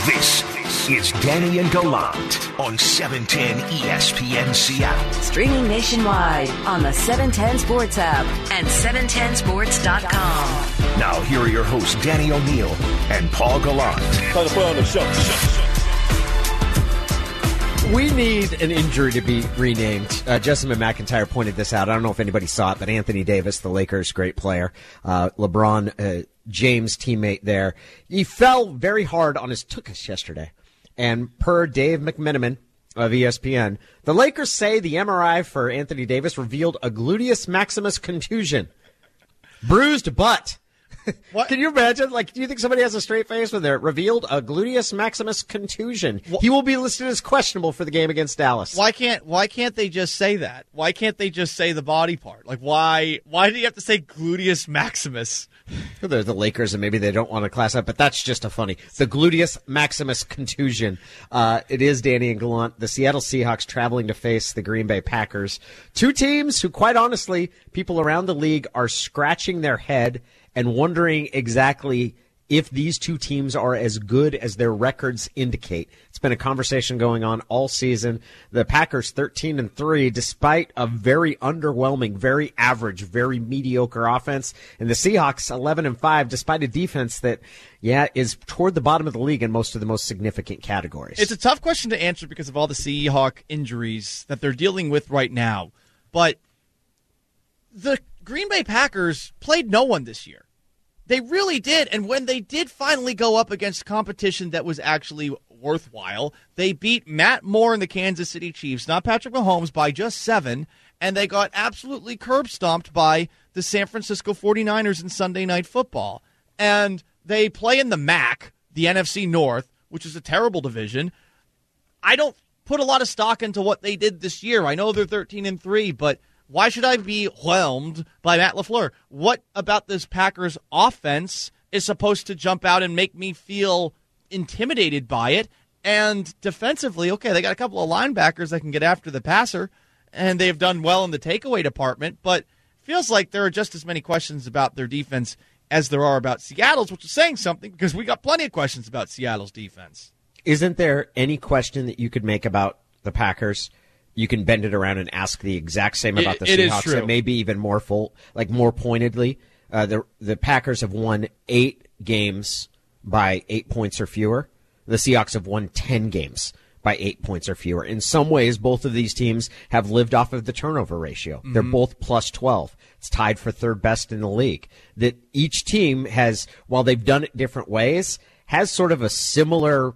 This is Danny and Gallant on 710 ESPN Seattle. Streaming nationwide on the 710 Sports app and 710sports.com. Now, here are your hosts, Danny O'Neill and Paul Gallant. Time to put on the show. We need an injury to be renamed. Jessamine McIntyre pointed this out. I don't know if anybody saw it, but Anthony Davis, the Lakers' great player, LeBron James' teammate there, he fell very hard on his tuchus yesterday. And per Dave McMenamin of ESPN, the Lakers say the MRI for Anthony Davis revealed a gluteus maximus contusion. Bruised butt. What? Can you imagine? Like, do you think somebody has a straight face when they're revealed a gluteus maximus contusion? He will be listed as questionable for the game against Dallas. Why can't they just say that? Why can't they just say the body part? Like, why do you have to say gluteus maximus? They're the Lakers, and maybe they don't want to class up, but that's just a funny. The gluteus maximus contusion. It is Danny and Gallant. The Seattle Seahawks traveling to face the Green Bay Packers. Two teams who, quite honestly, people around the league are scratching their head and wondering exactly if these two teams are as good as their records indicate. It's been a conversation going on all season. The Packers 13-3, despite a very underwhelming, very average, very mediocre offense. And the Seahawks 11-5, despite a defense that, is toward the bottom of the league in most of the most significant categories. It's a tough question to answer because of all the Seahawk injuries that they're dealing with right now. But the Green Bay Packers played no one this year. They really did, and when they did finally go up against competition that was actually worthwhile, they beat Matt Moore and the Kansas City Chiefs, not Patrick Mahomes, by just 7, and they got absolutely curb-stomped by the San Francisco 49ers in Sunday Night Football. And they play in the MAC, the NFC North, which is a terrible division. I don't put a lot of stock into what they did this year. I know they're 13-3, but why should I be whelmed by Matt LaFleur? What about this Packers offense is supposed to jump out and make me feel intimidated by it? And defensively, okay, they got a couple of linebackers that can get after the passer, and they've done well in the takeaway department, but feels like there are just as many questions about their defense as there are about Seattle's, which is saying something because we got plenty of questions about Seattle's defense. Isn't there any question that you could make about the Packers? You can bend it around and ask the exact same about the Seahawks, and maybe even more more pointedly. The Packers have won 8 games by 8 points or fewer. The Seahawks have won 10 games by 8 points or fewer. In some ways, both of these teams have lived off of the turnover ratio. Mm-hmm. They're both plus 12. It's tied for third best in the league. That each team has, while they've done it different ways, has sort of a similarly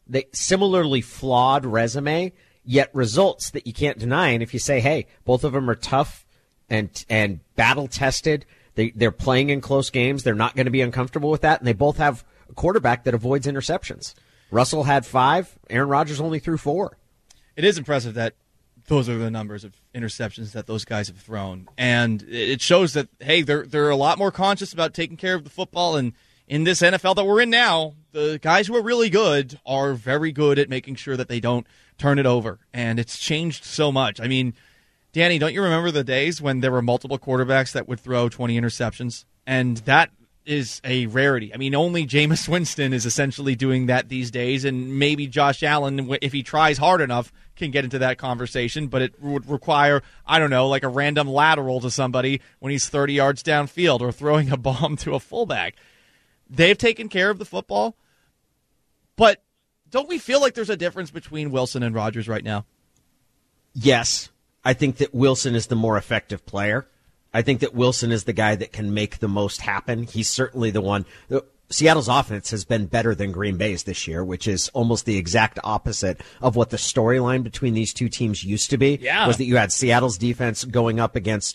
flawed resume, yet results that you can't deny. And if you say, hey, both of them are tough and battle-tested, they're playing in close games, they're not going to be uncomfortable with that, and they both have a quarterback that avoids interceptions. Russell had 5, Aaron Rodgers only threw 4. It is impressive that those are the numbers of interceptions that those guys have thrown. And it shows that, hey, they're a lot more conscious about taking care of the football. And in this NFL that we're in now, the guys who are really good are very good at making sure that they don't turn it over. And it's changed so much. I mean, Danny, don't you remember the days when there were multiple quarterbacks that would throw 20 interceptions? And that is a rarity. I mean, only Jameis Winston is essentially doing that these days, and maybe Josh Allen, if he tries hard enough, can get into that conversation, but it would require, I don't know, like a random lateral to somebody when he's 30 yards downfield or throwing a bomb to a fullback. They've taken care of the football, but don't we feel like there's a difference between Wilson and Rodgers right now? Yes. I think that Wilson is the more effective player. I think that Wilson is the guy that can make the most happen. He's certainly the one. Seattle's offense has been better than Green Bay's this year, which is almost the exact opposite of what the storyline between these two teams used to be. Yeah. Was that you had Seattle's defense going up against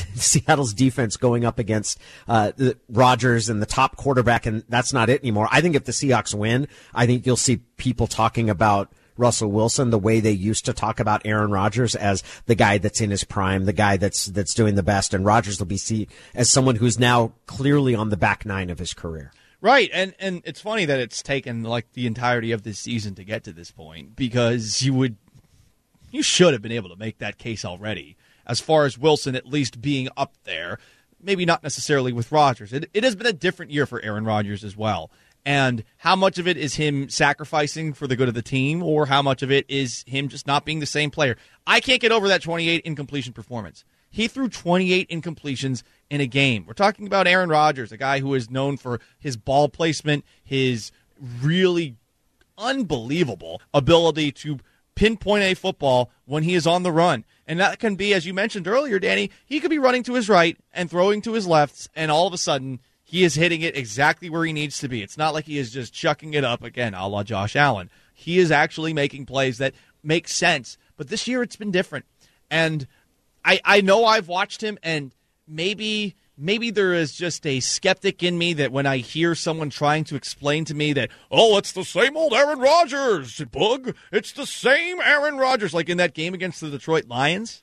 Rodgers and the top quarterback, and that's not it anymore. I think if the Seahawks win, I think you'll see people talking about Russell Wilson the way they used to talk about Aaron Rodgers as the guy that's in his prime, the guy that's doing the best, and Rodgers will be seen as someone who's now clearly on the back nine of his career. Right, and it's funny that it's taken like the entirety of this season to get to this point, because you should have been able to make that case already as far as Wilson at least being up there, maybe not necessarily with Rodgers. It has been a different year for Aaron Rodgers as well. And how much of it is him sacrificing for the good of the team, or how much of it is him just not being the same player? I can't get over that 28 incompletion performance. He threw 28 incompletions in a game. We're talking about Aaron Rodgers, a guy who is known for his ball placement, his really unbelievable ability to pinpoint a football when he is on the run. And that can be, as you mentioned earlier, Danny, he could be running to his right and throwing to his left, and all of a sudden he is hitting it exactly where he needs to be. It's not like he is just chucking it up, again, a la Josh Allen. He is actually making plays that make sense. But this year it's been different. And I know I've watched him, and maybe there is just a skeptic in me that when I hear someone trying to explain to me that, oh, it's the same old Aaron Rodgers, Bug. It's the same Aaron Rodgers, like in that game against the Detroit Lions.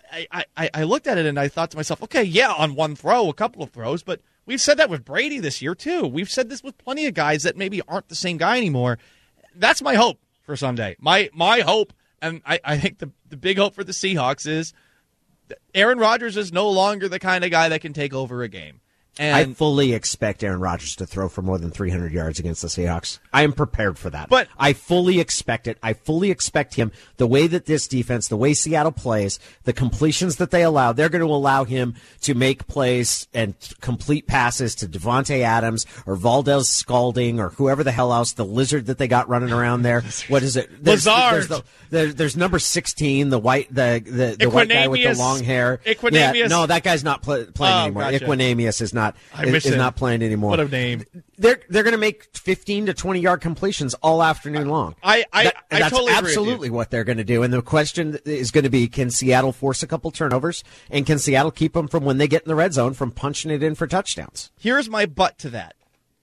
I looked at it and I thought to myself, okay, yeah, on one throw, a couple of throws, but we've said that with Brady this year too. We've said this with plenty of guys that maybe aren't the same guy anymore. That's my hope for Sunday. My hope, and I think the big hope for the Seahawks is Aaron Rodgers is no longer the kind of guy that can take over a game. And I fully expect Aaron Rodgers to throw for more than 300 yards against the Seahawks. I am prepared for that. But I fully expect it. I fully expect him, the way that this defense, the way Seattle plays, the completions that they allow, they're going to allow him to make plays and complete passes to Devontae Adams or Valdez Scalding or whoever the hell else, the lizard that they got running around there. What is it? There's number 16, the white guy with the long hair. Equinemius. Yeah, no, that guy's not playing anymore. Gotcha. Equinemius is not playing anymore. What a name. They're going to make 15 to 20 yard completions all afternoon long. I that's totally agree absolutely what they're going to do. And the question is going to be, can Seattle force a couple turnovers, and can Seattle keep them from, when they get in the red zone, from punching it in for touchdowns? Here's my but to that.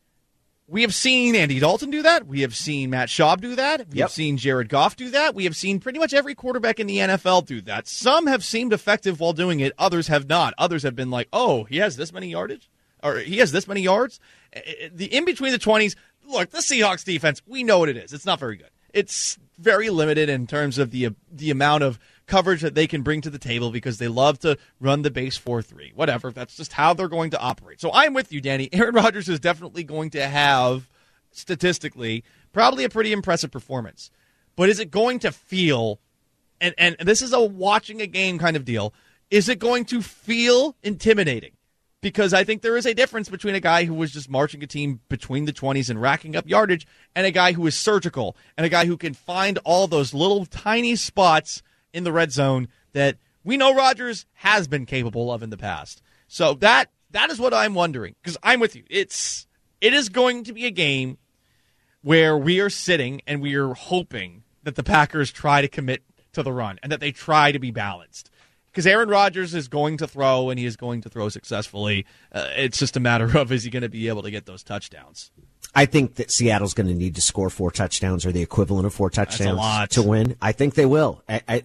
We have seen Andy Dalton do that. We have seen Matt Schaub do that. We have seen Jared Goff do that. We have seen pretty much every quarterback in the NFL do that. Some have seemed effective while doing it. Others have not. Others have been like, oh, he has this many yardage? Or he has this many yards? The in between the 20s, look, the Seahawks defense, we know what it is. It's not very good. It's very limited in terms of the amount of coverage that they can bring to the table because they love to run the base 4-3. Whatever. That's just how they're going to operate. So I'm with you, Danny. Aaron Rodgers is definitely going to have, statistically, probably a pretty impressive performance. But is it going to feel, and this is a watching a game kind of deal, is it going to feel intimidating? Because I think there is a difference between a guy who was just marching a team between the 20s and racking up yardage and a guy who is surgical and a guy who can find all those little tiny spots in the red zone that we know Rodgers has been capable of in the past. So that is what I'm wondering, because I'm with you. It is going to be a game where we are sitting and we are hoping that the Packers try to commit to the run and that they try to be balanced. Because Aaron Rodgers is going to throw, and he is going to throw successfully. It's just a matter of, is he going to be able to get those touchdowns? I think that Seattle's going to need to score 4 touchdowns or the equivalent of 4 touchdowns to win. I think they will.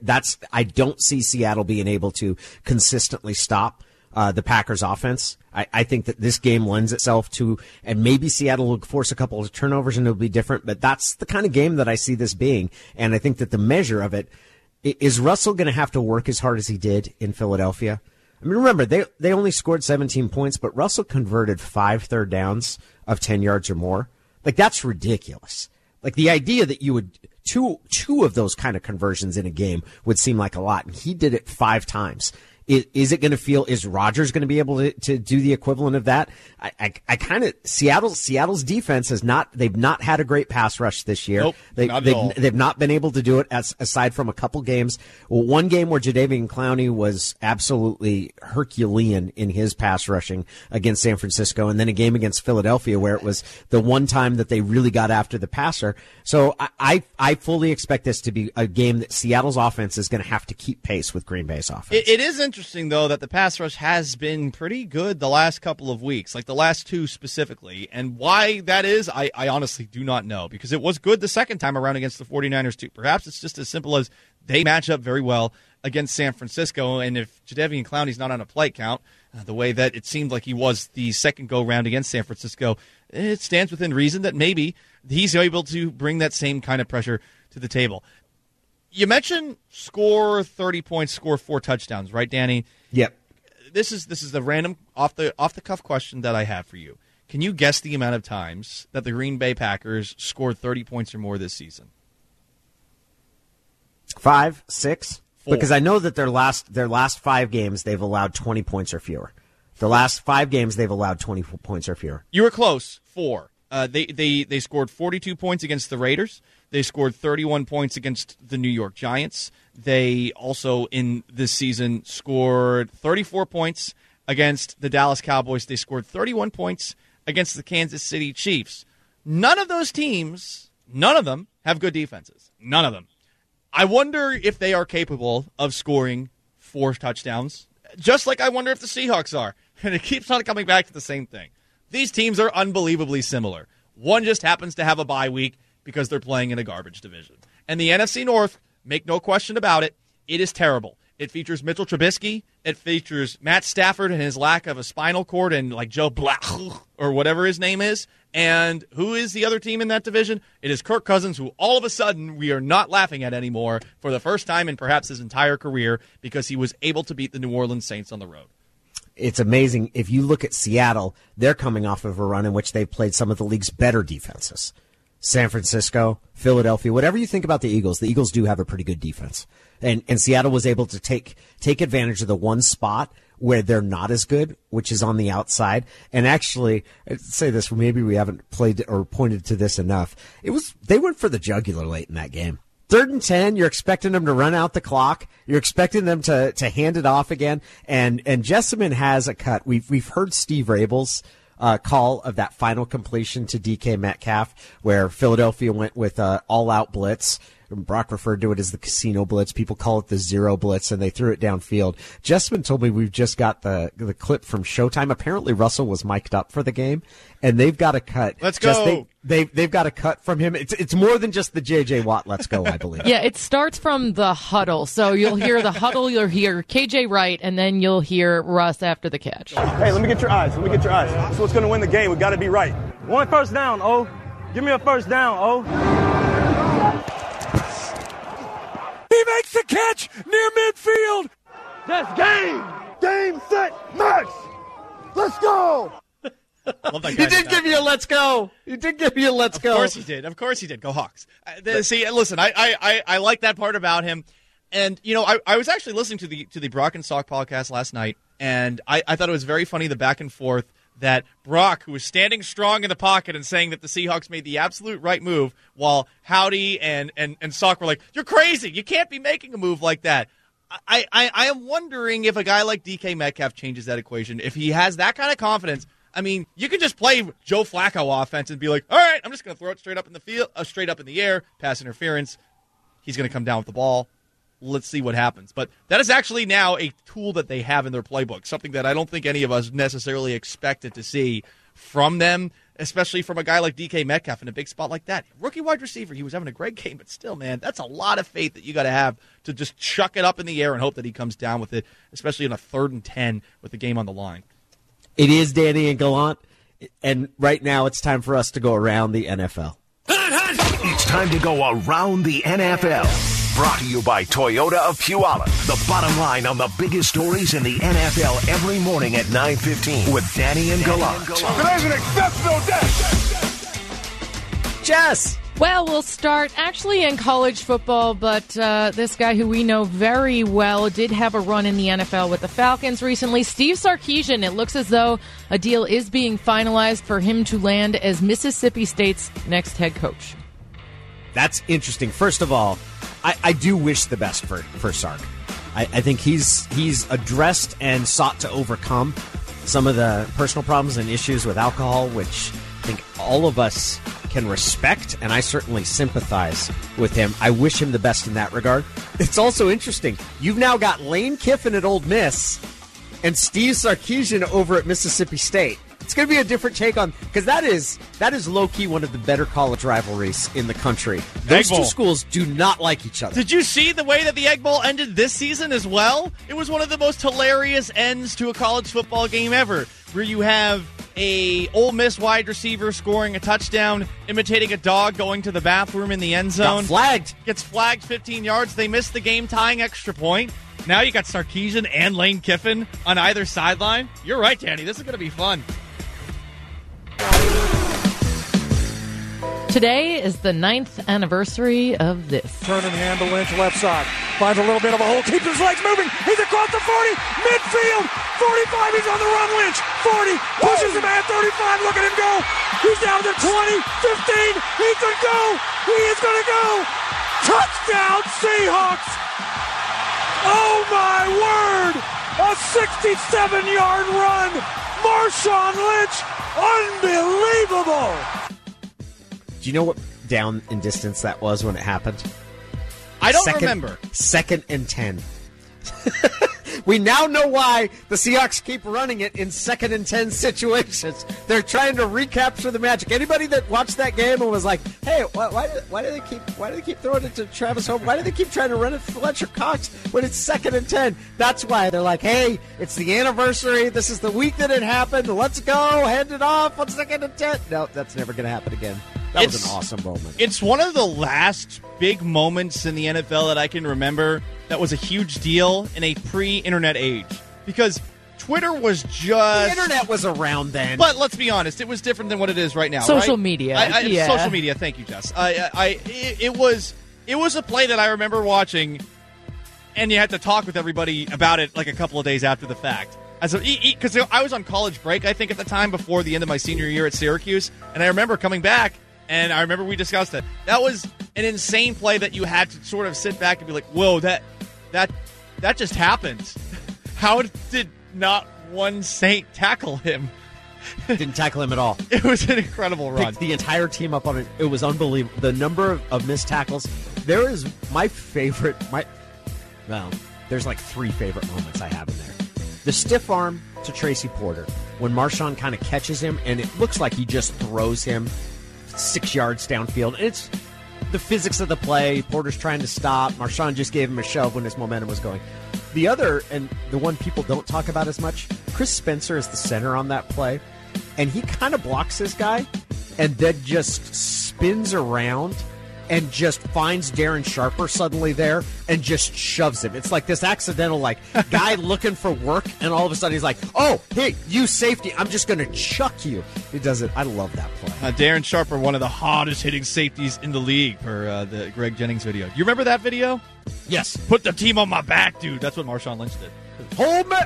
I don't see Seattle being able to consistently stop the Packers' offense. I think that this game lends itself to, and maybe Seattle will force a couple of turnovers and it'll be different, but that's the kind of game that I see this being. And I think that the measure of it, is Russell going to have to work as hard as he did in Philadelphia? I mean, remember, they only scored 17 points, but Russell converted 5 third downs of 10 yards or more. Like, that's ridiculous. Like, the idea that you would, two of those kind of conversions in a game would seem like a lot, and he did it 5 times. Is it going to feel, is Rodgers going to be able to do the equivalent of that? I kind of, Seattle's defense they've not had a great pass rush this year. Nope, not at all. They've not been able to do it aside from a couple games. Well, one game where Jadeveon Clowney was absolutely Herculean in his pass rushing against San Francisco, and then a game against Philadelphia where it was the one time that they really got after the passer. So I fully expect this to be a game that Seattle's offense is going to have to keep pace with Green Bay's offense. It is interesting, though, that the pass rush has been pretty good the last couple of weeks, like the last 2 specifically. And why that is, I honestly do not know, because it was good the second time around against the 49ers, too. Perhaps it's just as simple as they match up very well against San Francisco, and if Jadeveon Clowney's not on a play count, the way that it seemed like he was the second go-round against San Francisco, it stands within reason that maybe he's able to bring that same kind of pressure to the table. You mentioned score 30 points, score 4 touchdowns, right, Danny? Yep. This is the random off the cuff question that I have for you. Can you guess the amount of times that the Green Bay Packers scored 30 points or more this season? 5, 6? 4. Because I know that their last 5 games, they've allowed 20 points or fewer. The last 5 games, they've allowed 20 points or fewer. You were close. 4. They scored 42 points against the Raiders. They scored 31 points against the New York Giants. They also, in this season, scored 34 points against the Dallas Cowboys. They scored 31 points against the Kansas City Chiefs. None of those teams, none of them, have good defenses. None of them. I wonder if they are capable of scoring 4 touchdowns, just like I wonder if the Seahawks are. And it keeps on coming back to the same thing. These teams are unbelievably similar. One just happens to have a bye week because they're playing in a garbage division. And the NFC North, make no question about it, it is terrible. It features Mitchell Trubisky. It features Matt Stafford and his lack of a spinal cord and like Joe Black or whatever his name is. And who is the other team in that division? It is Kirk Cousins, who all of a sudden we are not laughing at anymore for the first time in perhaps his entire career because he was able to beat the New Orleans Saints on the road. It's amazing. If you look at Seattle, they're coming off of a run in which they've played some of the league's better defenses. San Francisco, Philadelphia, whatever you think about the Eagles do have a pretty good defense. And Seattle was able to take advantage of the one spot where they're not as good, which is on the outside. And actually, I'd say this, maybe we haven't played or pointed to this enough. They went for the jugular late in that game. 3rd and 10, you're expecting them to run out the clock. You're expecting them to hand it off again. And Jessamine has a cut. We've heard Steve Rabel's call of that final completion to DK Metcalf, where Philadelphia went with all-out blitz. Brock referred to it as the casino blitz. People call it the zero blitz, and they threw it downfield. Jessamine told me we've just got the clip from Showtime. Apparently, Russell was mic'd up for the game, and they've got a cut. Let's go. They've got a cut from him. It's more than just the J.J. Watt let's go, I believe. Yeah, it starts from the huddle. So you'll hear the huddle, you'll hear KJ Wright, and then you'll hear Russ after the catch. Hey, let me get your eyes. That's what's going to win the game. We got to be right. 1 first down, O. Give me a first down, O. He makes the catch near midfield. That's game. Game, set, match. Let's go. Love that guy. He did give you a let's go. Of course he did. Go Hawks. See, listen, I like that part about him. And, you know, I was actually listening to the Brock and Salk podcast last night, and I thought it was very funny, the back and forth that Brock, who was standing strong in the pocket and saying that the Seahawks made the absolute right move, while Howdy and Salk were like, you're crazy. You can't be making a move like that. I am wondering if a guy like DK Metcalf changes that equation. If he has that kind of confidence, I mean, you could just play Joe Flacco offense and be like, all right, I'm just going to throw it straight up in the field, straight up in the air, pass interference. He's going to come down with the ball. Let's see what happens. But that is actually now a tool that they have in their playbook, something that I don't think any of us necessarily expected to see from them, especially from a guy like DK Metcalf in a big spot like that. Rookie wide receiver, he was having a great game, but still, man, that's a lot of faith that you got to have to just chuck it up in the air and hope that he comes down with it, especially in a 3rd and 10 with the game on the line. It is Danny and Gallant, and right now it's time for us to go around the NFL. It's time to go around the NFL. Brought to you by Toyota of Puyallup. The bottom line on the biggest stories in the NFL every morning at 9:15 with Danny and Gallant. Today's an exceptional day. Jess! Well, we'll start actually in college football, but this guy who we know very well did have a run in the NFL with the Falcons recently. Steve Sarkisian, it looks as though a deal is being finalized for him to land as Mississippi State's next head coach. That's interesting. First of all, I do wish the best for Sark. I think he's addressed and sought to overcome some of the personal problems and issues with alcohol, which I think all of us can respect, and I certainly sympathize with him. I wish him the best in that regard. It's also interesting. You've now got Lane Kiffin at Ole Miss and Steve Sarkisian over at Mississippi State. It's going to be a different take on, because that is low-key one of the better college rivalries in the country. Those two schools do not like each other. Did you see the way that the Egg Bowl ended this season as well? It was one of the most hilarious ends to a college football game ever, where you have a Ole Miss wide receiver scoring a touchdown, imitating a dog going to the bathroom in the end zone. Got flagged. Gets flagged 15 yards. They miss the game-tying extra point. Now you got Sarkisian and Lane Kiffin on either sideline. You're right, Danny. This is going to be fun. Today is the 9th anniversary of this. Turning hand to Lynch, left side. Finds a little bit of a hole, keeps his legs moving. He's across the 40, midfield. 45, he's on the run, Lynch. 40, pushes him at 35, look at him go. He's down to 20, 15, he could go. He is going to go. Touchdown, Seahawks. Oh, my word. A 67-yard run. Marshawn Lynch, unbelievable. Do you know what down in distance that was when it happened? I don't remember. 2nd and 10. We now know why the Seahawks keep running it in 2nd and 10 situations. They're trying to recapture the magic. Anybody that watched that game and was like, "Hey, why do they keep throwing it to Travis Homer? Why do they keep trying to run it to Fletcher Cox when it's 2nd and 10?" That's why they're like, "Hey, it's the anniversary. This is the week that it happened. Let's go, hand it off on 2nd and 10." No, that's never going to happen again. That was an awesome moment. It's one of the last big moments in the NFL that I can remember that was a huge deal in a pre-internet age. Because Twitter was just... The internet was around then. But let's be honest, it was different than what it is right now. Social right? media. Yeah. Social media, thank you, Jess. It was a play that I remember watching, and you had to talk with everybody about it like a couple of days after the fact. Because I was on college break, I think, at the time before the end of my senior year at Syracuse, and I remember coming back, and I remember we discussed it. That was an insane play that you had to sort of sit back and be like, whoa, that just happened. How did not one Saint tackle him? Didn't tackle him at all. It was an incredible run. Picked the entire team up on it. It was unbelievable. The number of missed tackles. There is my favorite. There's like 3 favorite moments I have in there. The stiff arm to Tracy Porter when Marshawn kind of catches him, and it looks like he just throws him 6 yards downfield. And it's the physics of the play. Porter's trying to stop. Marshawn just gave him a shove when his momentum was going. The other, and the one people don't talk about as much, Chris Spencer is the center on that play, and he kind of blocks his guy and then just spins around and just finds Darren Sharper suddenly there and just shoves him. It's like this accidental guy looking for work, and all of a sudden he's like, "Oh, hey, you safety, I'm just going to chuck you." He does it. I love that play. Darren Sharper, one of the hottest hitting safeties in the league, per the Greg Jennings video. You remember that video? Yes. Put the team on my back, dude. That's what Marshawn Lynch did. Hold me.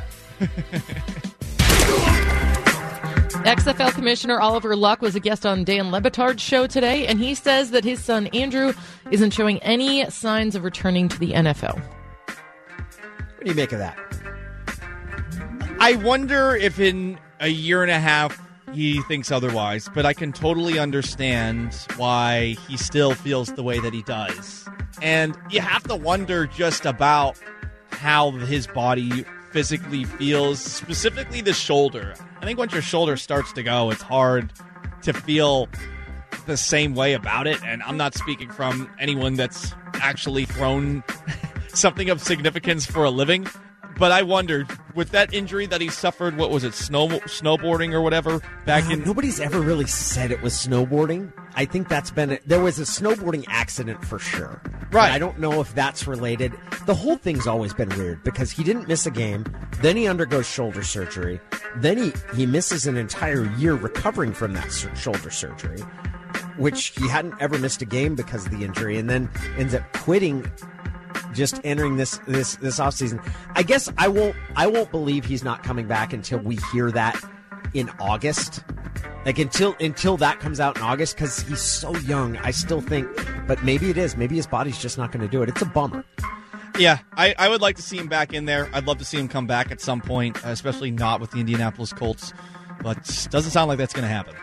XFL Commissioner Oliver Luck was a guest on Dan Le Batard's show today, and he says that his son Andrew isn't showing any signs of returning to the NFL. What do you make of that? I wonder if in a year and a half he thinks otherwise, but I can totally understand why he still feels the way that he does. And you have to wonder just about how his body physically feels, specifically the shoulder. I think once your shoulder starts to go, it's hard to feel the same way about it. And I'm not speaking from anyone that's actually thrown something of significance for a living. But I wondered, with that injury that he suffered, what was it, snowboarding or whatever, back in... Nobody's ever really said it was snowboarding. I think that's been... There was a snowboarding accident for sure. Right. I don't know if that's related. The whole thing's always been weird because he didn't miss a game, then he undergoes shoulder surgery, then he misses an entire year recovering from that shoulder surgery, which he hadn't ever missed a game because of the injury, and then ends up quitting... just entering this offseason. I guess I won't believe he's not coming back until we hear that in August. Like until that comes out in August, because he's so young. I still think, but maybe it is. Maybe his body's just not going to do it. It's a bummer. Yeah, I would like to see him back in there. I'd love to see him come back at some point, especially not with the Indianapolis Colts. But doesn't sound like that's going to happen.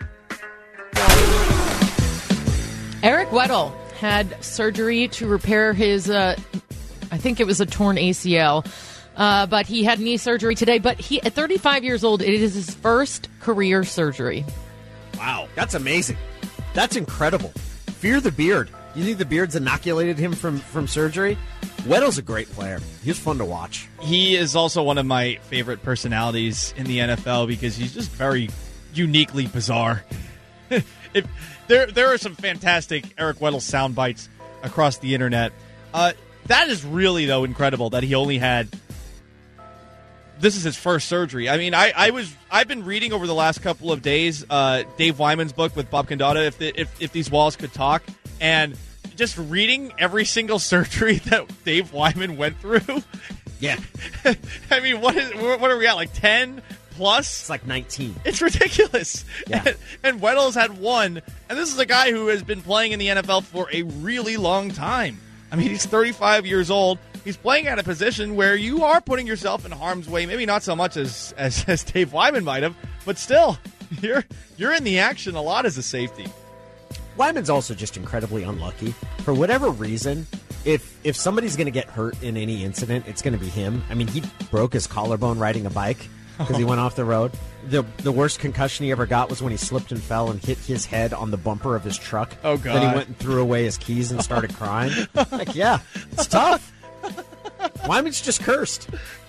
Eric Weddle had surgery to repair his, I think it was a torn ACL, but he had knee surgery today. But he, at 35 years old, it is his first career surgery. Wow, that's amazing. That's incredible. Fear the beard. You think the beard's inoculated him from surgery? Weddle's a great player. He's fun to watch. He is also one of my favorite personalities in the NFL because he's just very uniquely bizarre. There are some fantastic Eric Weddle sound bites across the internet. That is really, though, incredible that he only had this is his first surgery. I mean, I've been reading over the last couple of days Dave Wyman's book with Bob Condotta, if these walls could talk, and just reading every single surgery that Dave Wyman went through. Yeah. I mean, what are we at, like 10 plus? It's like 19. It's ridiculous. Yeah. And Weddle's had one, and this is a guy who has been playing in the NFL for a really long time. I mean, he's 35 years old. He's playing at a position where you are putting yourself in harm's way. Maybe not so much as Dave Wyman might have, but still, you're in the action a lot as a safety. Wyman's also just incredibly unlucky. For whatever reason, if somebody's going to get hurt in any incident, it's going to be him. I mean, he broke his collarbone riding a bike because he went off the road. The worst concussion he ever got was when he slipped and fell and hit his head on the bumper of his truck. Oh, God. Then he went and threw away his keys and started crying. Like, yeah, it's tough. Wyman's just cursed.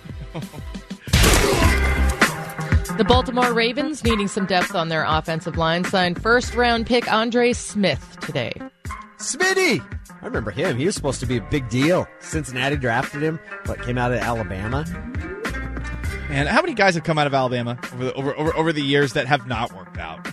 The Baltimore Ravens, needing some depth on their offensive line, signed first-round pick Andre Smith today. Smitty! I remember him. He was supposed to be a big deal. Cincinnati drafted him, but came out of Alabama. And how many guys have come out of Alabama over the years that have not worked out?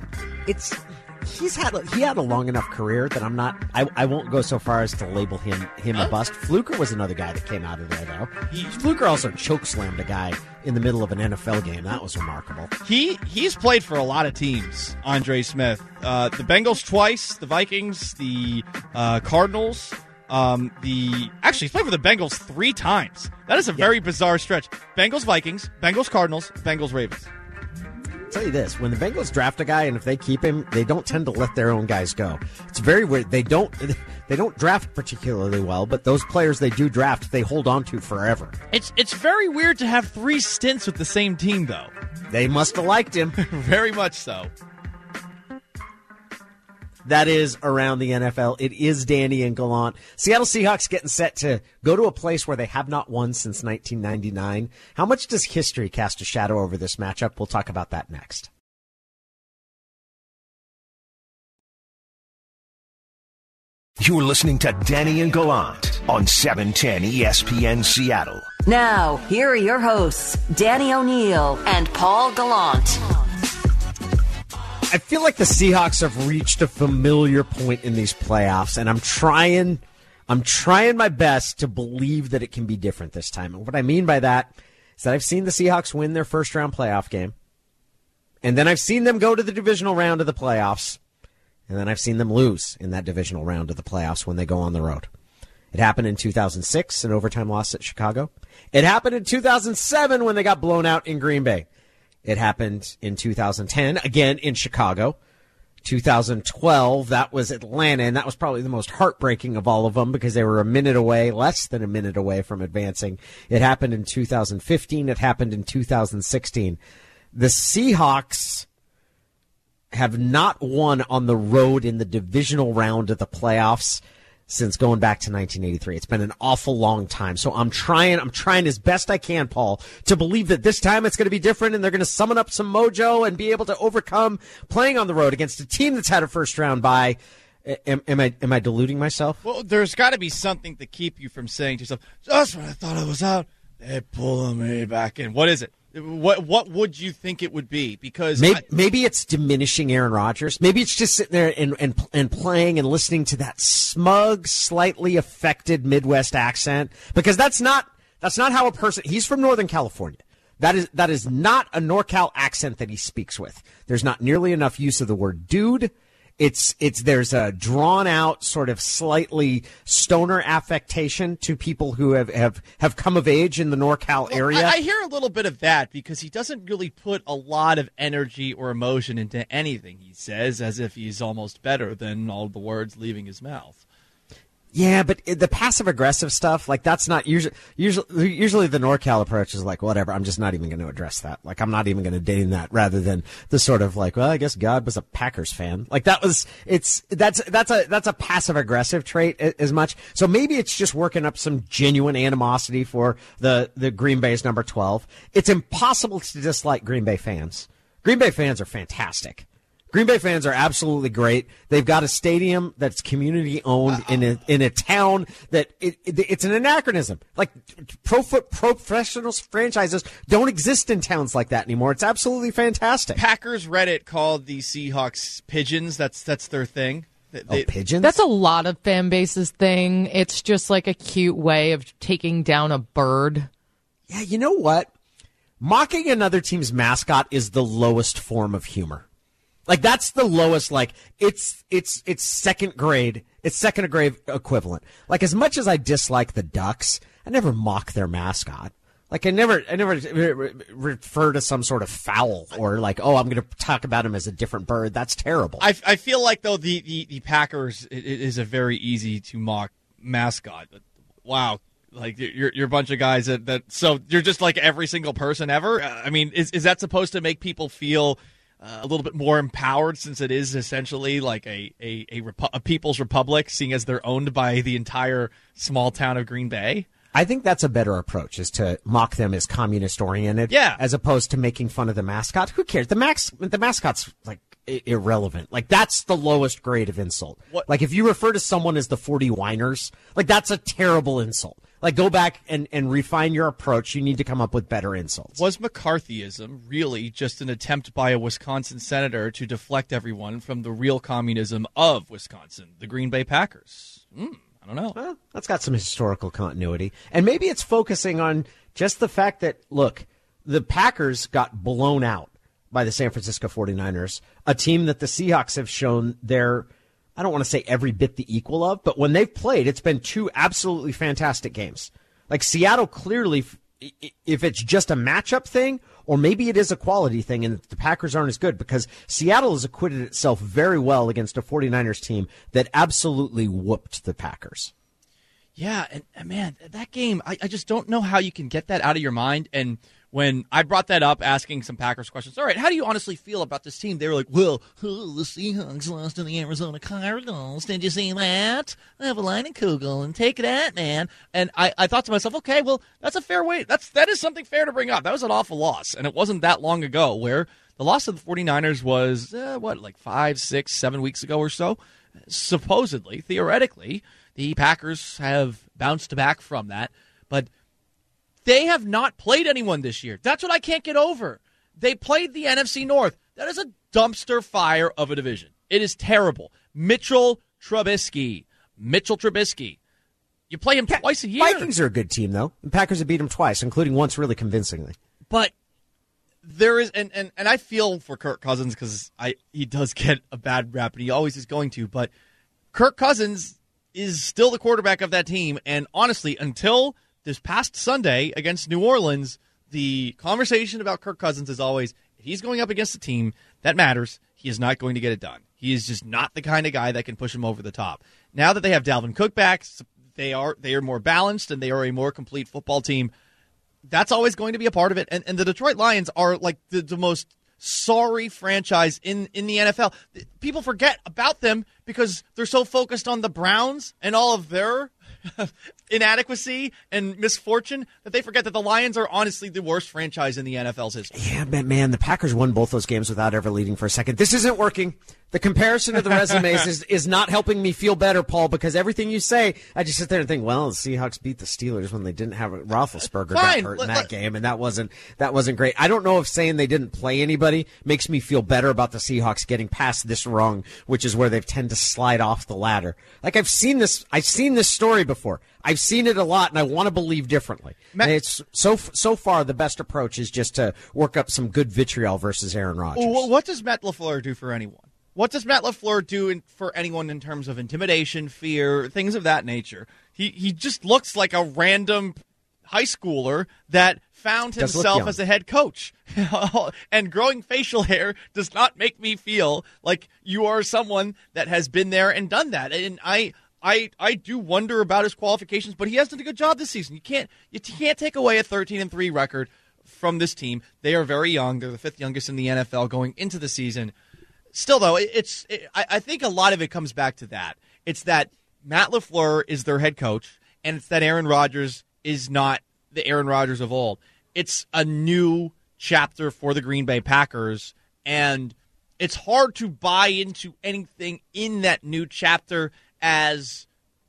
He had a long enough career that I won't go so far as to label him a bust. Fluker was another guy that came out of there, though. Fluker also chokeslammed a guy in the middle of an NFL game. That was remarkable. He's played for a lot of teams, Andre Smith. The Bengals twice, the Vikings, the Cardinals. Actually, he's played for the Bengals 3 times. That is a very bizarre stretch. Bengals, Vikings, Bengals, Cardinals, Bengals, Ravens. I'll tell you this, when the Bengals draft a guy and if they keep him, they don't tend to let their own guys go. It's very weird. They don't draft particularly well, but those players they do draft, they hold on to forever. It's very weird to have 3 stints with the same team, though. They must have liked him. Very much so. That is around the NFL. It is Danny and Gallant. Seattle Seahawks getting set to go to a place where they have not won since 1999. How much does history cast a shadow over this matchup? We'll talk about that next. You're listening to Danny and Gallant on 710 ESPN Seattle. Now, here are your hosts, Danny O'Neill and Paul Gallant. I feel like the Seahawks have reached a familiar point in these playoffs, and I'm trying my best to believe that it can be different this time. And what I mean by that is that I've seen the Seahawks win their first-round playoff game, and then I've seen them go to the divisional round of the playoffs, and then I've seen them lose in that divisional round of the playoffs when they go on the road. It happened in 2006, an overtime loss at Chicago. It happened in 2007 when they got blown out in Green Bay. It happened in 2010, again in Chicago. 2012, that was Atlanta, and that was probably the most heartbreaking of all of them because they were less than a minute away from advancing. It happened in 2015. It happened in 2016. The Seahawks have not won on the road in the divisional round of the playoffs since going back to 1983. It's been an awful long time. So I'm trying as best I can, Paul, to believe that this time it's going to be different and they're going to summon up some mojo and be able to overcome playing on the road against a team that's had a first round bye. Am I deluding myself? Well, there's got to be something to keep you from saying to yourself, that's what I thought I was out. They're pulling me back in. What is it? What would you think it would be? Because maybe it's diminishing Aaron Rodgers. Maybe it's just sitting there and playing and listening to that smug, slightly affected Midwest accent. Because that's not how a person. He's from Northern California. That is not a NorCal accent that he speaks with. There's not nearly enough use of the word dude. There's a drawn out sort of slightly stoner affectation to people who have come of age in the NorCal area. I hear a little bit of that because he doesn't really put a lot of energy or emotion into anything he says, as if he's almost better than all the words leaving his mouth. Yeah, but the passive-aggressive stuff, like, that's not usually the NorCal approach is like, whatever, I'm just not even going to address that. Like, I'm not even going to deign that, rather than the sort of like, well, I guess God was a Packers fan. Like, that's a passive-aggressive trait as much. So maybe it's just working up some genuine animosity for the Green Bay's number 12. It's impossible to dislike Green Bay fans. Green Bay fans are fantastic. Green Bay fans are absolutely great. They've got a stadium that's community owned in a town that it's an anachronism. Like professional franchises don't exist in towns like that anymore. It's absolutely fantastic. Packers Reddit called the Seahawks pigeons. That's their thing. Pigeons? That's a lot of fan bases thing. It's just like a cute way of taking down a bird. Yeah, you know what? Mocking another team's mascot is the lowest form of humor. Like, that's the lowest, like, it's second grade. It's second grade equivalent. Like, as much as I dislike the Ducks, I never mock their mascot. Like, I never refer to some sort of fowl or like, oh, I'm going to talk about him as a different bird. That's terrible. I feel like, though, the Packers is a very easy to mock mascot. Wow. Like, you're a bunch of guys that so you're just like every single person ever? I mean, is that supposed to make people feel a little bit more empowered, since it is essentially like a people's republic, seeing as they're owned by the entire small town of Green Bay? I think that's a better approach, is to mock them as communist-oriented, as opposed to making fun of the mascot. Who cares? The mascot's like irrelevant. Like, that's the lowest grade of insult. What? Like, if you refer to someone as the 40 whiners, like, that's a terrible insult. Like, go back and refine your approach. You need to come up with better insults. Was McCarthyism really just an attempt by a Wisconsin senator to deflect everyone from the real communism of Wisconsin, the Green Bay Packers? I don't know. Well, that's got some historical continuity. And maybe it's focusing on just the fact that, look, the Packers got blown out by the San Francisco 49ers, a team that the Seahawks have shown their, I don't want to say every bit the equal of, but when they've played, it's been two absolutely fantastic games. Like, Seattle clearly, if it's just a matchup thing, or maybe it is a quality thing and the Packers aren't as good, because Seattle has acquitted itself very well against a 49ers team that absolutely whooped the Packers. Yeah, and man, that game, I just don't know how you can get that out of your mind. And when I brought that up, asking some Packers questions, all right, how do you honestly feel about this team? They were like, well, the Seahawks lost to the Arizona Cardinals. Did you see that? I have a line in Kugel, and take that, man. And I thought to myself, okay, well, that's a fair way. That is something fair to bring up. That was an awful loss, and it wasn't that long ago, where the loss of the 49ers was, like 5, 6, 7 weeks ago or so? Supposedly, theoretically, the Packers have bounced back from that, but they have not played anyone this year. That's what I can't get over. They played the NFC North. That is a dumpster fire of a division. It is terrible. Mitchell Trubisky. You play him twice a year. Vikings are a good team, though. The Packers have beat them twice, including once really convincingly. But there is, and I feel for Kirk Cousins, because he does get a bad rap, and he always is going to, but Kirk Cousins is still the quarterback of that team, and honestly, until this past Sunday against New Orleans, the conversation about Kirk Cousins is always, if he's going up against a team that matters, he is not going to get it done. He is just not the kind of guy that can push him over the top. Now that they have Dalvin Cook back, they are more balanced, and they are a more complete football team. That's always going to be a part of it. And the Detroit Lions are like the most sorry franchise in the NFL. People forget about them because they're so focused on the Browns and all of their inadequacy and misfortune that they forget that the Lions are honestly the worst franchise in the NFL's history. Yeah, but man, the Packers won both those games without ever leading for a second. This isn't working. The comparison of the resumes is not helping me feel better, Paul, because everything you say, I just sit there and think, well, the Seahawks beat the Steelers when they didn't have Roethlisberger got hurt in that game, and that wasn't great. I don't know if saying they didn't play anybody makes me feel better about the Seahawks getting past this rung, which is where they tend to slide off the ladder. Like, I've seen this story before. I've seen it a lot, and I want to believe differently. And it's so far the best approach is just to work up some good vitriol versus Aaron Rodgers. Well, what does Matt LaFleur do for anyone? What does Matt LaFleur do for anyone in terms of intimidation, fear, things of that nature? He just looks like a random high schooler that found himself as a head coach. And growing facial hair does not make me feel like you are someone that has been there and done that. And I do wonder about his qualifications, but he has done a good job this season. You can't take away a 13-3 record from this team. They are very young. They're the fifth youngest in the NFL going into the season. Still, though, I think a lot of it comes back to that. It's that Matt LaFleur is their head coach, and it's that Aaron Rodgers is not the Aaron Rodgers of old. It's a new chapter for the Green Bay Packers, and It's hard to buy into anything in that new chapter as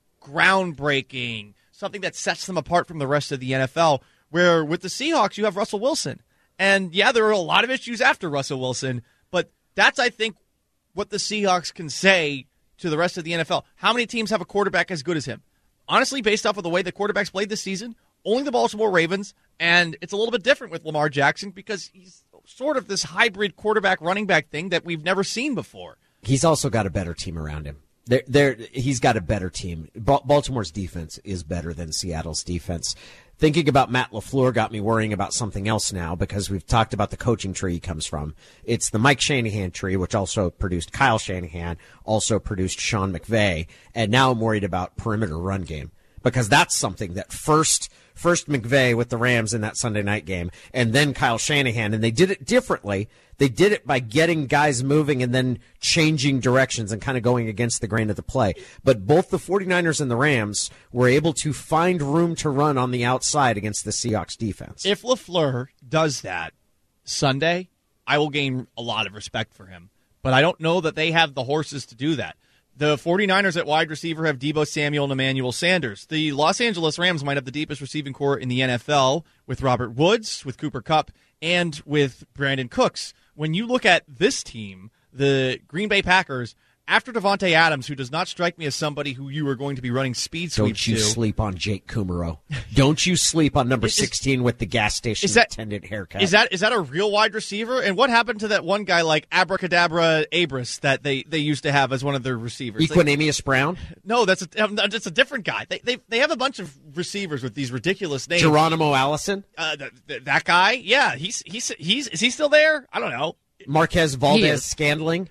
groundbreaking, something that sets them apart from the rest of the NFL, where with the Seahawks, you have Russell Wilson. And, yeah, there are a lot of issues after Russell Wilson, but that's, I think, what the Seahawks can say to the rest of the NFL. How many teams have a quarterback as good as him? Honestly, based off of the way the quarterbacks played this season, only the Baltimore Ravens, and it's a little bit different with Lamar Jackson because he's sort of this hybrid quarterback-running back thing that we've never seen before. He's also got a better team around him. He's got a better team. Baltimore's defense is better than Seattle's defense. Thinking about Matt LaFleur got me worrying about something else now because we've talked about the coaching tree he comes from. It's the Mike Shanahan tree, which also produced Kyle Shanahan, also produced Sean McVay, and now I'm worried about perimeter run game because that's something that first McVay with the Rams in that Sunday night game, and then Kyle Shanahan, and they did it differently. They did it by getting guys moving and then changing directions and kind of going against the grain of the play. But both the 49ers and the Rams were able to find room to run on the outside against the Seahawks defense. If LaFleur does that Sunday, I will gain a lot of respect for him. But I don't know that they have the horses to do that. The 49ers at wide receiver have Deebo Samuel and Emmanuel Sanders. The Los Angeles Rams might have the deepest receiving core in the NFL with Robert Woods, with Cooper Kupp, and with Brandon Cooks. When you look at this team, the Green Bay Packers, after Devontae Adams, who does not strike me as somebody who you are going to be running speed sweeps to. Don't you sleep on Jake Kumaro. Don't you sleep on number 16 with the gas station attendant haircut. Is that a real wide receiver? And what happened to that one guy like Abracadabra Abris that they used to have as one of their receivers? Equinemius Brown? No, that's a different guy. They have a bunch of receivers with these ridiculous names. Geronimo Allison? That guy? Yeah, is he still there? I don't know. Marquez Valdez-Scantling?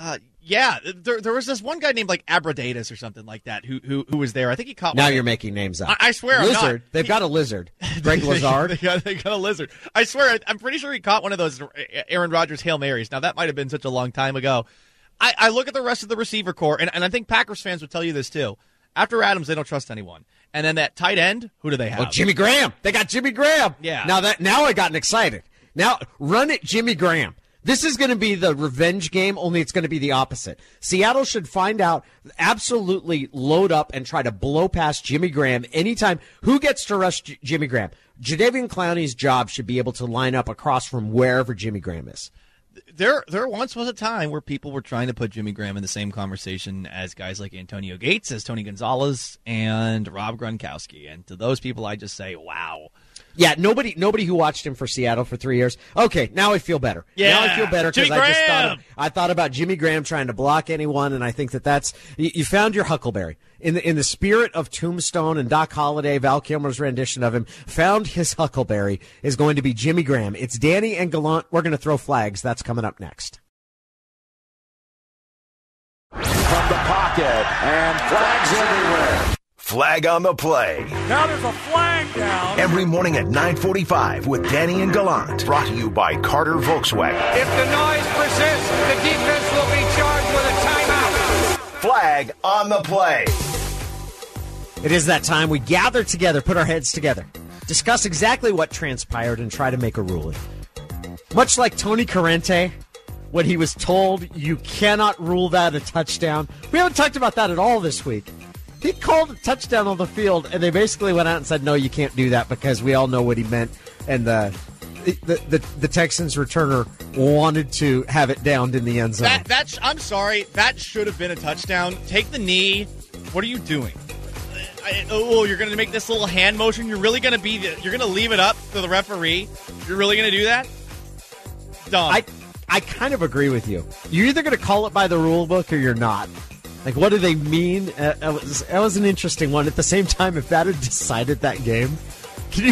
Yeah, there was this one guy named like Abradatus or something like that who was there. I think he caught one. Now you're making names up. I swear Lizard. I'm not. They've got a lizard. Greg Lazard. they got a lizard. I swear, I'm pretty sure he caught one of those Aaron Rodgers Hail Marys. Now, that might have been such a long time ago. I look at the rest of the receiver core, and I think Packers fans would tell you this too. After Adams, they don't trust anyone. And then that tight end, who do they have? Oh, Jimmy Graham. They got Jimmy Graham. Yeah. Now I gotten excited. Now, run it, Jimmy Graham. This is going to be the revenge game, only it's going to be the opposite. Seattle should find out, absolutely load up and try to blow past Jimmy Graham anytime. Who gets to rush Jimmy Graham? Jadeveon Clowney's job should be able to line up across from wherever Jimmy Graham is. There once was a time where people were trying to put Jimmy Graham in the same conversation as guys like Antonio Gates, as Tony Gonzalez, and Rob Gronkowski. And to those people, I just say, wow. Yeah, nobody who watched him for Seattle for 3 years. Okay, now I feel better. Yeah, now I feel better because I thought about Jimmy Graham trying to block anyone, and I think that's you found your Huckleberry in the spirit of Tombstone and Doc Holliday, Val Kilmer's rendition of him. Found his Huckleberry is going to be Jimmy Graham. It's Danny and Gallant. We're going to throw flags. That's coming up next. From the pocket and flags everywhere. Flag on the play. Now there's a flag down. Every morning at 9:45 with Danny and Gallant. Brought to you by Carter Volkswagen. If the noise persists, the defense will be charged with a timeout. Flag on the play. It is that time we gather together, put our heads together, discuss exactly what transpired, and try to make a ruling. Much like Tony Corrente, when he was told you cannot rule that a touchdown. We haven't talked about that at all this week. He called a touchdown on the field, and they basically went out and said, no, you can't do that because we all know what he meant. And the Texans returner wanted to have it downed in the end zone. I'm sorry. That should have been a touchdown. Take the knee. What are you doing? You're going to make this little hand motion. You're really going to you're going to leave it up to the referee. You're really going to do that? Dumb. I kind of agree with you. You're either going to call it by the rule book or you're not. Like, what do they mean? That was an interesting one. At the same time, if that had decided that game, you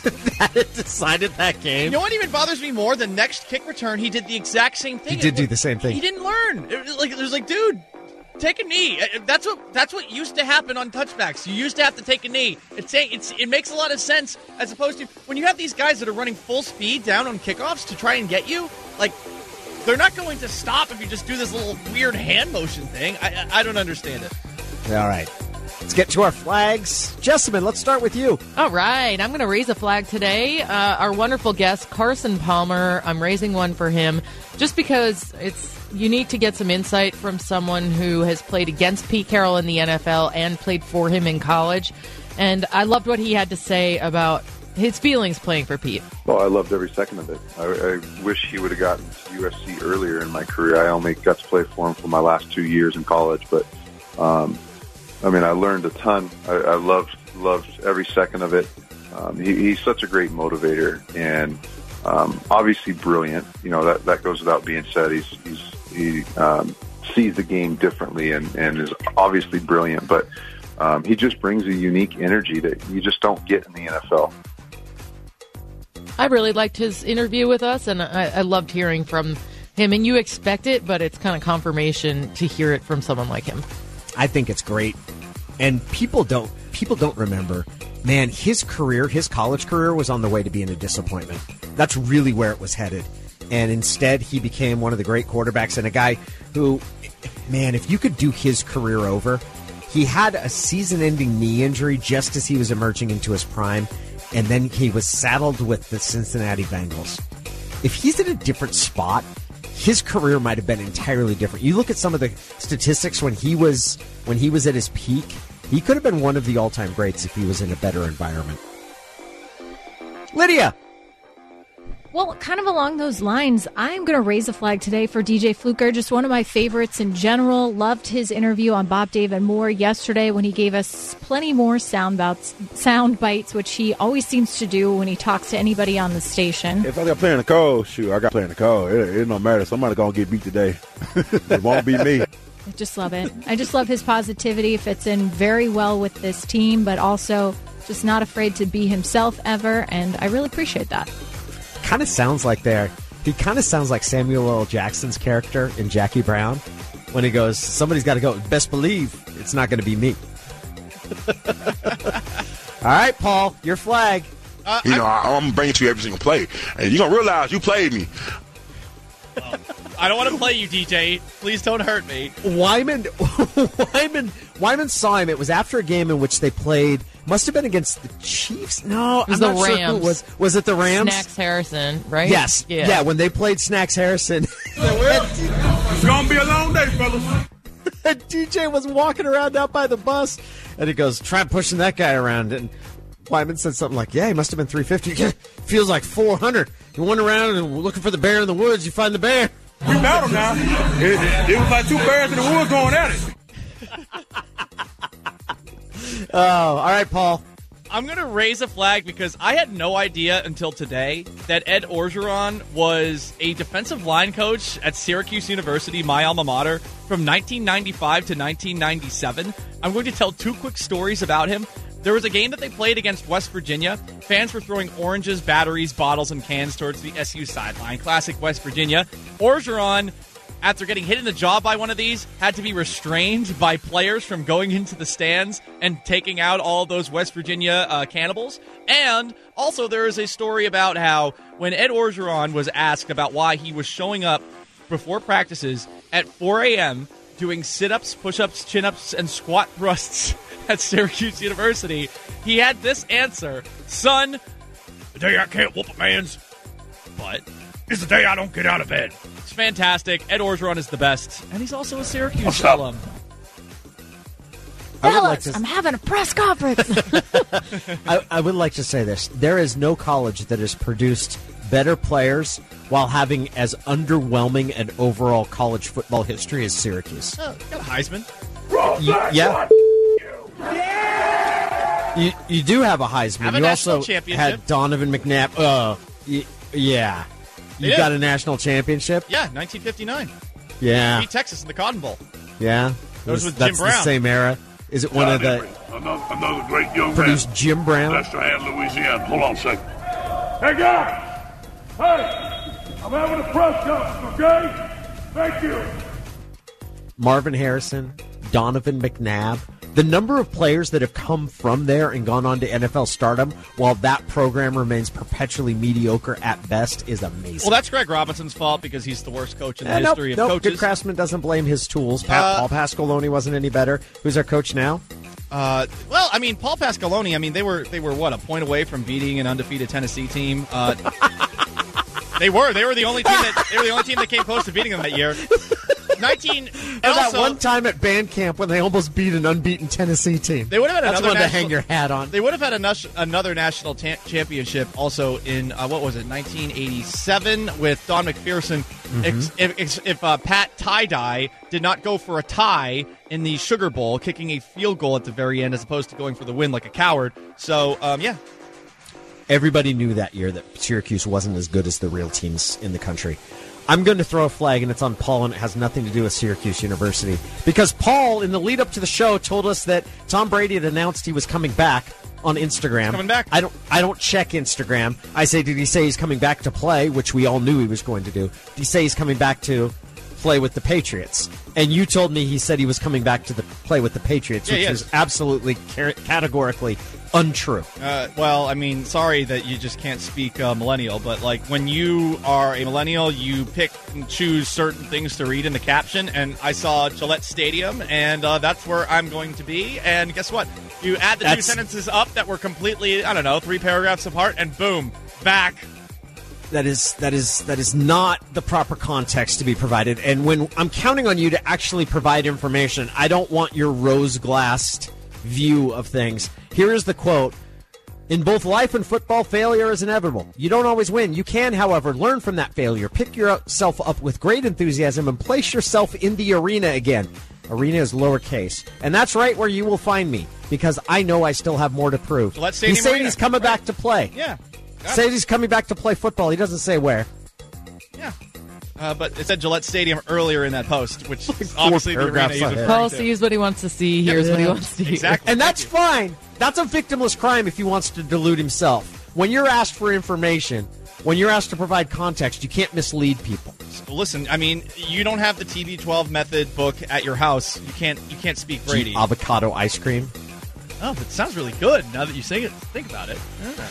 know what even bothers me more? The next kick return, he did the exact same thing. He did do the same thing. He didn't learn. It was like, dude, take a knee. That's what used to happen on touchbacks. You used to have to take a knee. It makes a lot of sense as opposed to when you have these guys that are running full speed down on kickoffs to try and get you. Like, they're not going to stop if you just do this little weird hand motion thing. I don't understand it. All right. Let's get to our flags. Jessamine, let's start with you. All right. I'm going to raise a flag today. Our wonderful guest, Carson Palmer, I'm raising one for him just because it's unique to get some insight from someone who has played against Pete Carroll in the NFL and played for him in college. And I loved what he had to say about his feelings playing for Pete. Well, I loved every second of it. I wish he would have gotten to USC earlier in my career. I only got to play for him for my last 2 years in college, but I learned a ton. I loved every second of it. He's such a great motivator and obviously brilliant. You know, that goes without being said. He sees the game differently and is obviously brilliant, but he just brings a unique energy that you just don't get in the NFL. I really liked his interview with us, and I loved hearing from him. And you expect it, but it's kind of confirmation to hear it from someone like him. I think it's great. And people don't remember, man, his college career was on the way to being a disappointment. That's really where it was headed. And instead, he became one of the great quarterbacks and a guy who, man, if you could do his career over, he had a season-ending knee injury just as he was emerging into his prime, and then he was saddled with the Cincinnati Bengals. If he's in a different spot, his career might have been entirely different. You look at some of the statistics when he was at his peak, he could have been one of the all-time greats if he was in a better environment. Lydia! Well, kind of along those lines, I'm going to raise a flag today for DJ Fluker, just one of my favorites in general. Loved his interview on Bob David Moore yesterday when he gave us plenty more sound bites, which he always seems to do when he talks to anybody on the station. If I got to play in the cold, shoot, I got to play in the cold. It don't matter. Somebody going to get beat today. It won't be me. I just love it. I just love his positivity. Fits in very well with this team, but also just not afraid to be himself ever, and I really appreciate that. He kind of sounds like Samuel L. Jackson's character in Jackie Brown when he goes, somebody's got to go. Best believe it's not going to be me. All right, Paul, your flag. I'm going to bring it to you every single play. And you're going to realize you played me. I don't want to play you, DJ. Please don't hurt me. Wyman saw him. It was after a game in which they played. Must have been against the Chiefs. No, it was I'm the not Rams. Sure was it the Rams? Snacks Harrison, right? Yes. Yeah. When they played Snacks Harrison. It's going to be a long day, fellas. And DJ was walking around out by the bus, and he goes, try pushing that guy around. And Wyman said something like, yeah, he must have been 350. Feels like 400. You went around and looking for the bear in the woods. You find the bear. We battled now. It was like two bears in the woods going at it. Oh, all right, Paul. I'm going to raise a flag because I had no idea until today that Ed Orgeron was a defensive line coach at Syracuse University, my alma mater, from 1995 to 1997. I'm going to tell two quick stories about him. There was a game that they played against West Virginia. Fans were throwing oranges, batteries, bottles, and cans towards the SU sideline. Classic West Virginia. Orgeron, after getting hit in the jaw by one of these, had to be restrained by players from going into the stands and taking out all those West Virginia cannibals. And also there is a story about how when Ed Orgeron was asked about why he was showing up before practices at 4 a.m. doing sit-ups, push-ups, chin-ups, and squat thrusts at Syracuse University, he had this answer: son, the day I can't whoop a man's butt is the day I don't get out of bed. It's fantastic. Ed Orgeron is the best. And he's also a Syracuse alum. I'm having a press conference. I would like to say this. There is no college that has produced better players while having as underwhelming an overall college football history as Syracuse. Oh, got a Heisman. Yeah. You do have a Heisman. Have a you national also championship. had Donovan McNabb. Yeah. You got a national championship? Yeah, 1959. Yeah. Beat Texas in the Cotton Bowl. Yeah. That was with that's Jim Brown. The same era. Is it one of the another great young produced man? Jim Brown? Lester and Louisiana. Hold on a second. Hey guys! Hey! I'm having a press conference, okay? Thank you. Marvin Harrison, Donovan McNabb. The number of players that have come from there and gone on to NFL stardom while that program remains perpetually mediocre at best is amazing. Well, that's Greg Robinson's fault because he's the worst coach in the history of coaches. Good Craftsman doesn't blame his tools. Paul Pasqualoni wasn't any better. Who's our coach now? Paul Pasqualoni, they were what, a point away from beating an undefeated Tennessee team. They were the only team that came close to beating them that year. that one time at band camp when they almost beat an unbeaten Tennessee team. They would have had That's another one to hang your hat on. They would have had another national championship also in, 1987 with Don McPherson. Mm-hmm. If Pat Tie-Dye did not go for a tie in the Sugar Bowl, kicking a field goal at the very end as opposed to going for the win like a coward. So, yeah. Everybody knew that year that Syracuse wasn't as good as the real teams in the country. I'm going to throw a flag, and it's on Paul, and it has nothing to do with Syracuse University. Because Paul, in the lead-up to the show, told us that Tom Brady had announced he was coming back on Instagram. Coming back? I don't check Instagram. I say, did he say he's coming back to play, which we all knew he was going to do. Did he say he's coming back to play with the Patriots? And you told me he said he was coming back to play with the Patriots, which is absolutely categorically untrue. Well, I mean, sorry that you just can't speak millennial, but like when you are a millennial, you pick and choose certain things to read in the caption, and I saw Gillette Stadium, and that's where I'm going to be. And guess what? You add the two sentences up that were completely, 3 paragraphs apart, and boom, back. That is not the proper context to be provided. And when I'm counting on you to actually provide information, I don't want your rose-glassed view of things. Here is the quote. In both life and football, failure is inevitable. You don't always win. You can, however, learn from that failure, pick yourself up with great enthusiasm, and place yourself in the arena again. Arena is lowercase. And that's right where you will find me, because I know I still have more to prove. He's saying he's coming back to play. Yeah. Says he's coming back to play football. He doesn't say where. Yeah. But it said Gillette Stadium earlier in that post, which like is obviously the arena he's referring Paul to. sees what he wants to see, hears what he wants to hear. Exactly. And that's fine. That's a victimless crime if he wants to delude himself. When you're asked for information, when you're asked to provide context, you can't mislead people. Listen, I mean, you don't have the TB12 method book at your house. You can't speak Brady. Avocado ice cream. Oh, but it sounds really good now that you say it. Think about it.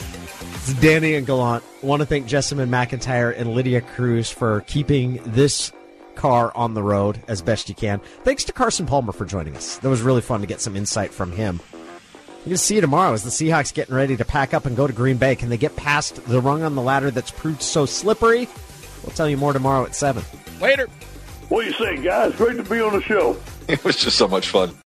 It's Danny and Gallant. I want to thank Jessamine McIntyre and Lydia Cruz for keeping this car on the road as best you can. Thanks to Carson Palmer for joining us. That was really fun to get some insight from him. You're going to see you tomorrow as the Seahawks getting ready to pack up and go to Green Bay. Can they get past the rung on the ladder that's proved so slippery? We'll tell you more tomorrow at 7. Later. What do you say, guys? Great to be on the show. It was just so much fun.